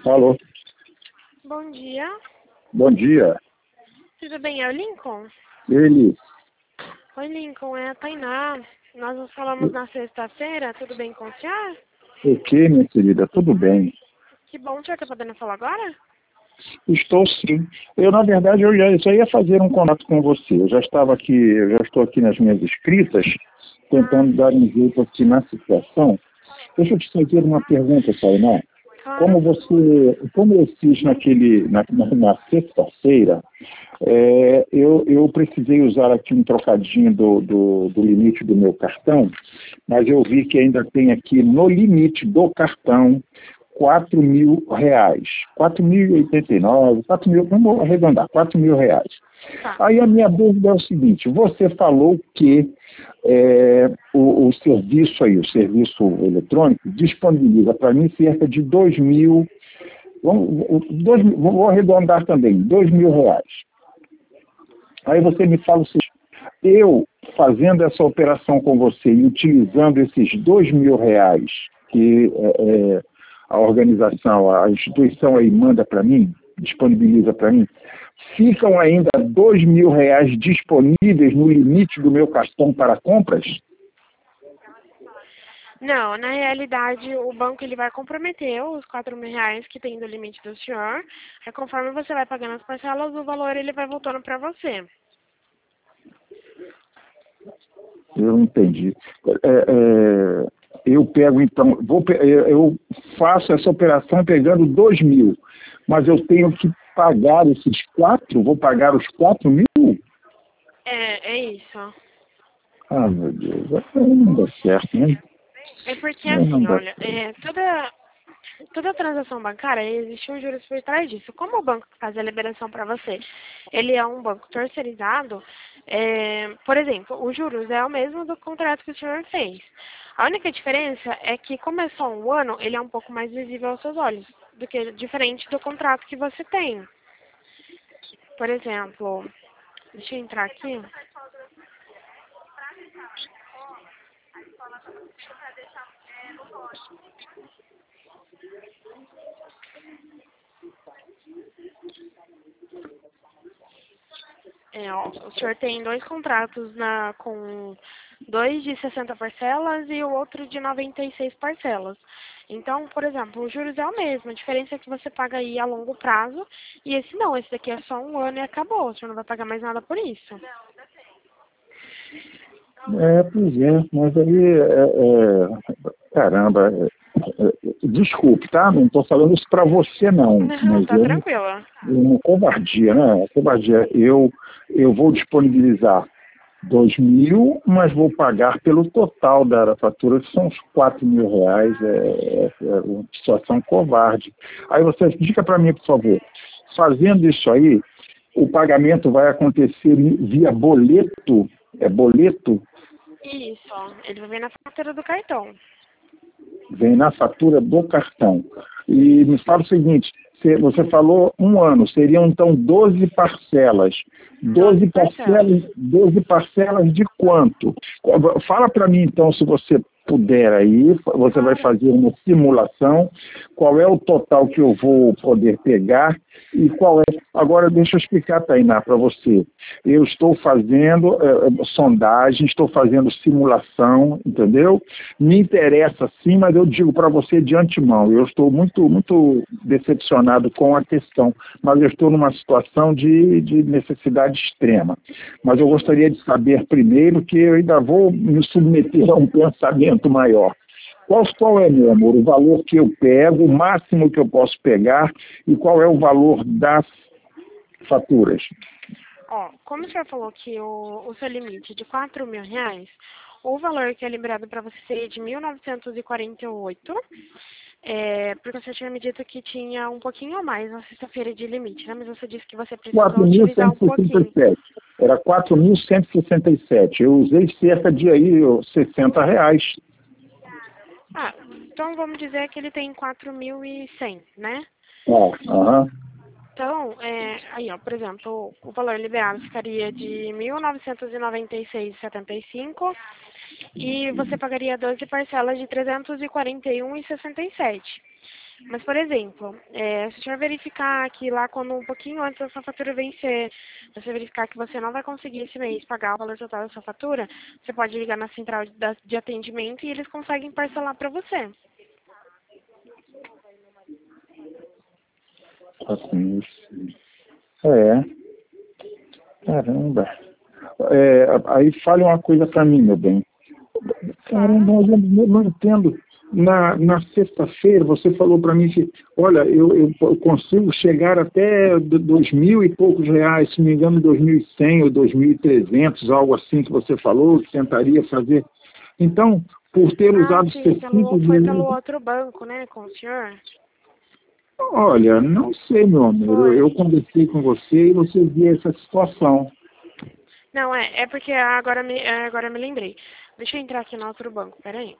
Alô, Bom dia. bom dia. Tudo bem? É o Lincoln? Ele, Oi, Lincoln. É a Tainá. Nós nos falamos na sexta-feira. Tudo bem com o senhor? o que, minha querida? Tudo bem? Que bom. O senhor está podendo falar agora? Estou sim. Na verdade, eu já ia fazer um contato com você. Eu já estou aqui nas minhas escritas, tentando dar um jeito aqui na situação. Deixa eu te fazer uma pergunta, Tainá. Claro. Como eu fiz na sexta-feira, eu precisei usar aqui um trocadinho do limite do meu cartão, mas eu vi que ainda tem aqui no limite do cartão R$ 4.000, 4.089, 4.000, vamos arredondar, R$ 4.000. Tá. Aí a minha dúvida é o seguinte: você falou que o serviço aí, o serviço eletrônico, disponibiliza para mim cerca de 2.000, vou arredondar também, R$ 2.000. Aí você me fala o seguinte: eu fazendo essa operação com você e utilizando esses R$ 2.000 que a organização, a instituição aí manda para mim, disponibiliza para mim, ficam ainda R$ 2.000 disponíveis no limite do meu cartão para compras? Não, na realidade, o banco ele vai comprometer os R$ 4.000 que tem do limite do senhor. Aí, conforme você vai pagando as parcelas, o valor ele vai voltando para você. Eu entendi. Eu pego, então, eu faço essa operação pegando 2.000, mas eu tenho que pagar esses 4? Vou pagar os 4.000? É isso. Ah, meu Deus, não dá certo, né? É porque Não assim, dá olha, certo. toda transação bancária existe um juros por trás disso. Como o banco que faz a liberação para você, ele é um banco terceirizado, por exemplo, o juros é o mesmo do contrato que o senhor fez. A única diferença é que, como é só um ano, ele é um pouco mais visível aos seus olhos, do que diferente do contrato que você tem. Por exemplo, deixa eu entrar aqui. Ó, o senhor tem dois contratos com dois de 60 parcelas e o outro de 96 parcelas. Então, por exemplo, os juros é o mesmo, a diferença é que você paga aí a longo prazo e esse não, esse daqui é só um ano e acabou, o senhor não vai pagar mais nada por isso. Pois é, mas aí, caramba, desculpe, tá? Não estou falando isso para você, não, Não, mas tá tranquila. uma covardia, né? Covardia. Eu vou disponibilizar 2.000, mas vou pagar pelo total da fatura, que são os R$ 4.000. É uma situação covarde. Aí você diga para mim, por favor, fazendo isso aí, o pagamento vai acontecer via boleto? É boleto? Isso, ó, ele vai vir na fatura do cartão. Vem na fatura do cartão. E me fala o seguinte: você falou um ano, seriam então 12 parcelas. 12 parcelas. 12 parcelas de quanto? Fala para mim então, se você puder aí, você vai Claro. fazer uma simulação, qual é o total que eu vou poder pegar e qual é. Agora deixa eu explicar, Tainá, para você. Eu estou fazendo sondagem, estou fazendo simulação, entendeu? Me interessa sim, mas eu digo para você de antemão, eu estou muito, muito decepcionado com a questão, mas eu estou numa situação de necessidade extrema. Mas eu gostaria de saber primeiro, que eu ainda vou me submeter a um pensamento maior. Qual é, meu amor, o valor que eu pego, o máximo que eu posso pegar, e qual é o valor das faturas? Ó, como o senhor falou que o seu limite é de R$ 4.000, o valor que é liberado para você seria de 1.948, porque o senhor tinha me dito que tinha um pouquinho a mais na sexta-feira de limite, né? Mas você disse que você precisou utilizar um pouquinho. 4.167. Era 4.167. Eu usei cerca de aí R$ 60. Ah, então vamos dizer que ele tem 4.100, né? Aham. Então, aí, ó, por exemplo, o valor liberado ficaria de 1.996,75 e você pagaria 12 parcelas de 341,67. Mas, por exemplo, se o senhor verificar que lá quando um pouquinho antes da sua fatura vencer, você verificar que você não vai conseguir esse mês pagar o valor total da sua fatura, você pode ligar na central de atendimento e eles conseguem parcelar para você. Assim, caramba. Aí fale uma coisa para mim, meu bem. Caramba, eu não entendo. Na sexta-feira, você falou para mim que, olha, eu consigo chegar até 2.000 e poucos reais, se não me engano, 2.100 ou 2.300, algo assim que você falou, que tentaria fazer. Então, por ter usado Sim, 60 foi pelo outro banco, né, com o senhor? Olha, não sei, meu amor. Eu conversei com você e você viu essa situação. Não, é porque agora me lembrei. Deixa eu entrar aqui no outro banco, peraí.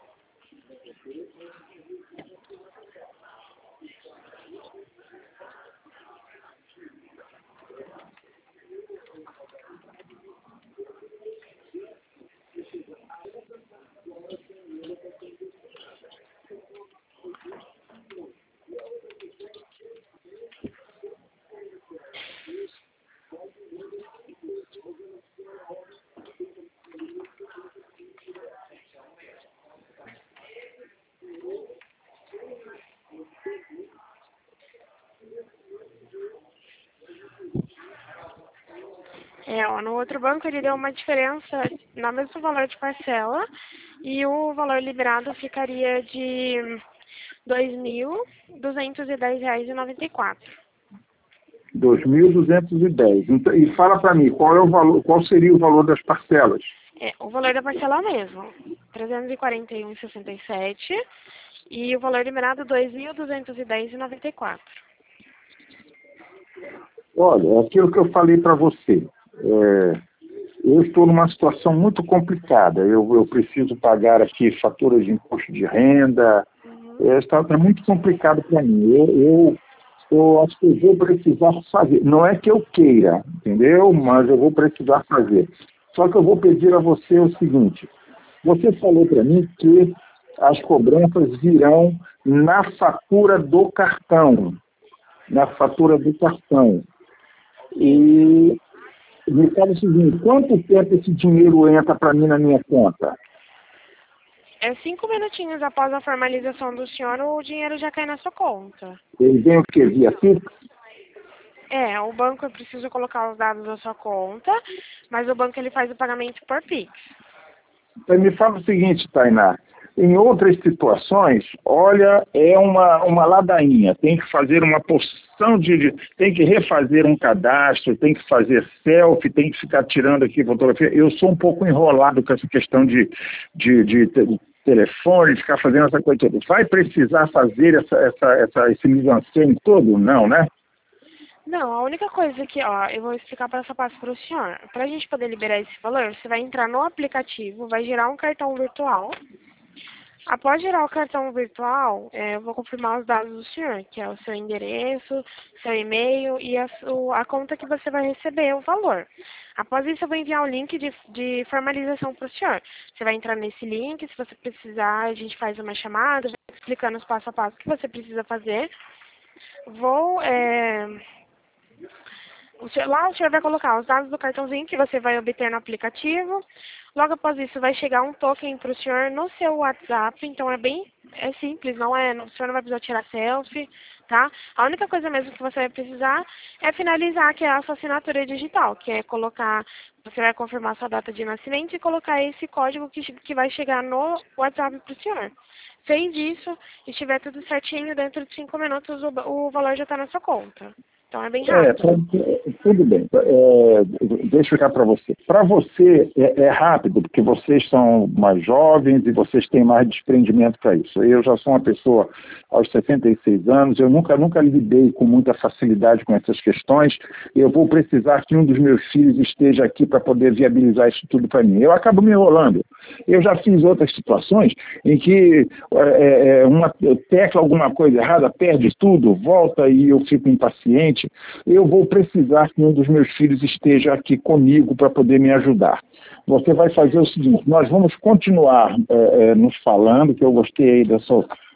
No outro banco ele deu uma diferença no mesmo valor de parcela e o valor liberado ficaria de R$ 2.210,94. 2.210. Então, e fala para mim, qual é o valor, qual seria o valor das parcelas? O valor da parcela é o mesmo, R$ 341,67 e o valor liberado R$ 2.210,94. Olha, é aquilo que eu falei para você. Eu estou numa situação muito complicada. Eu preciso pagar aqui faturas de imposto de renda. Está muito complicado para mim. Eu acho que eu vou precisar fazer. Não é que eu queira, entendeu? Mas eu vou precisar fazer. Só que eu vou pedir a você o seguinte. Você falou para mim que as cobranças virão na fatura do cartão. Na fatura do cartão. E me fala o seguinte, quanto tempo esse dinheiro entra para mim na minha conta? 5 minutinhos após a formalização do senhor, o dinheiro já cai na sua conta. Ele vem o quê? Via Pix? O banco precisa colocar os dados da sua conta, mas o banco ele faz o pagamento por Pix. Então me fala o seguinte, Tainá, em outras situações, olha, é uma ladainha, tem que fazer uma porção tem que refazer um cadastro, tem que fazer selfie, tem que ficar tirando aqui fotografia. Eu sou um pouco enrolado com essa questão de telefone, ficar fazendo essa coisa toda. Vai precisar fazer esse mise-en-scène todo? Não, né? Não, a única coisa que, eu vou explicar passo a passo para o senhor. Para a gente poder liberar esse valor, você vai entrar no aplicativo, vai gerar um cartão virtual. Após gerar o cartão virtual, eu vou confirmar os dados do senhor, que é o seu endereço, seu e-mail e a conta que você vai receber o valor. Após isso, eu vou enviar um link de formalização para o senhor. Você vai entrar nesse link, se você precisar, a gente faz uma chamada, explicando os passo a passo que você precisa fazer. Lá o senhor vai colocar os dados do cartãozinho que você vai obter no aplicativo. Logo após isso vai chegar um token para o senhor no seu WhatsApp. Então é simples, o senhor não vai precisar tirar selfie, tá? A única coisa mesmo que você vai precisar é finalizar, que é a sua assinatura digital, que é você vai confirmar sua data de nascimento e colocar esse código que vai chegar no WhatsApp para o senhor. Fez isso, e estiver tudo certinho, dentro de 5 minutos o valor já está na sua conta. Então é bem rápido. Tudo bem. Deixa eu explicar para você. Para você é rápido, porque vocês são mais jovens e vocês têm mais desprendimento para isso. Eu já sou uma pessoa aos 66 anos, eu nunca lidei com muita facilidade com essas questões. Eu vou precisar que um dos meus filhos esteja aqui para poder viabilizar isso tudo para mim. Eu acabo me enrolando. Eu já fiz outras situações em que uma tecla alguma coisa errada, perde tudo, volta e eu fico impaciente. Eu vou precisar que um dos meus filhos esteja aqui comigo para poder me ajudar. Você vai fazer o seguinte, nós vamos continuar nos falando, que eu gostei aí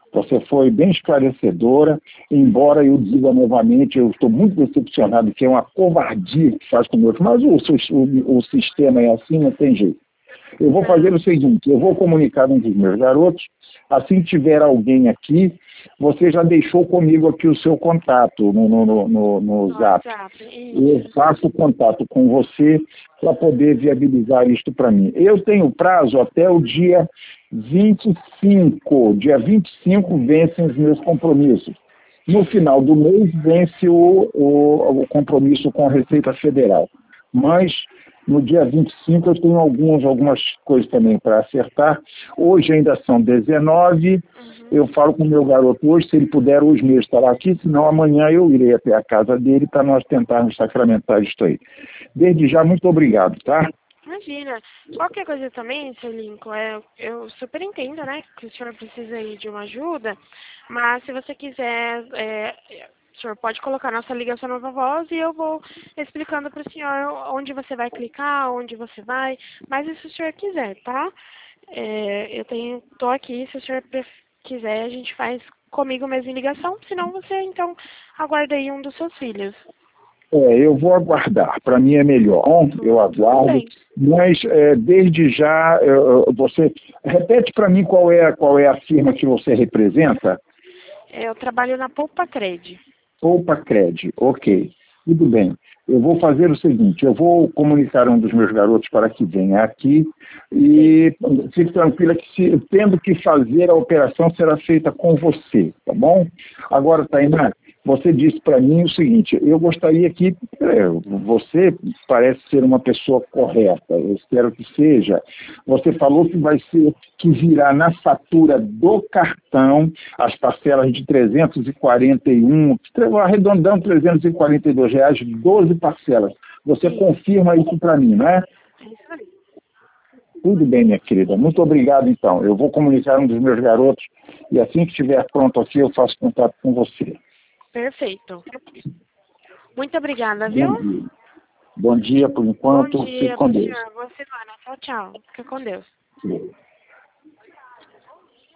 Você foi bem esclarecedora, embora eu diga novamente, eu estou muito decepcionado, que é uma covardia que faz comigo, mas o sistema é assim, não tem jeito. Eu vou fazer o seguinte, eu vou comunicar um dos meus garotos, assim que tiver alguém aqui, você já deixou comigo aqui o seu contato no Zap. Eu faço contato com você para poder viabilizar isto para mim. Eu tenho prazo até o dia 25. Dia 25 vencem os meus compromissos. No final do mês vence o compromisso com a Receita Federal. Mas no dia 25 eu tenho algumas coisas também para acertar. Hoje ainda são 19. Eu falo com o meu garoto hoje, se ele puder, hoje mesmo estará aqui, senão amanhã eu irei até a casa dele para nós tentarmos sacramentar isso aí. Desde já, muito obrigado, tá? Imagina. Qualquer coisa também, seu Lincoln, eu super entendo, né, que o senhor precisa aí de uma ajuda, mas se você quiser, o senhor pode colocar nossa ligação Nova Voz e eu vou explicando para o senhor onde você vai clicar, onde você vai, mas se o senhor quiser, tá? Tô aqui, se o senhor quiser, a gente faz comigo mesmo em ligação, senão você, então, aguarda aí um dos seus filhos. Eu vou aguardar, para mim é melhor, eu aguardo, mas desde já, você repete para mim qual é a firma que você representa? Eu trabalho na Poupa Cred. Poupa Cred, ok, tudo bem. Eu vou fazer o seguinte, eu vou comunicar um dos meus garotos para que venha aqui e fique tranquila que tendo que fazer a operação será feita com você, tá bom? Agora, Tainá, você disse para mim o seguinte, eu gostaria que, você parece ser uma pessoa correta, eu espero que seja. Você falou que virá na fatura do cartão as parcelas de 341, arredondando R$342, 12 parcelas. Você confirma isso para mim, não é? É isso aí. Tudo bem, minha querida. Muito obrigado, então. Eu vou comunicar um dos meus garotos e assim que estiver pronto aqui, eu faço contato com você. Perfeito. Muito obrigada, viu? Bom dia, por enquanto. Bom dia, Fique com Deus. senhor. Boa semana. Tchau, tchau. Fica com Deus. Sim.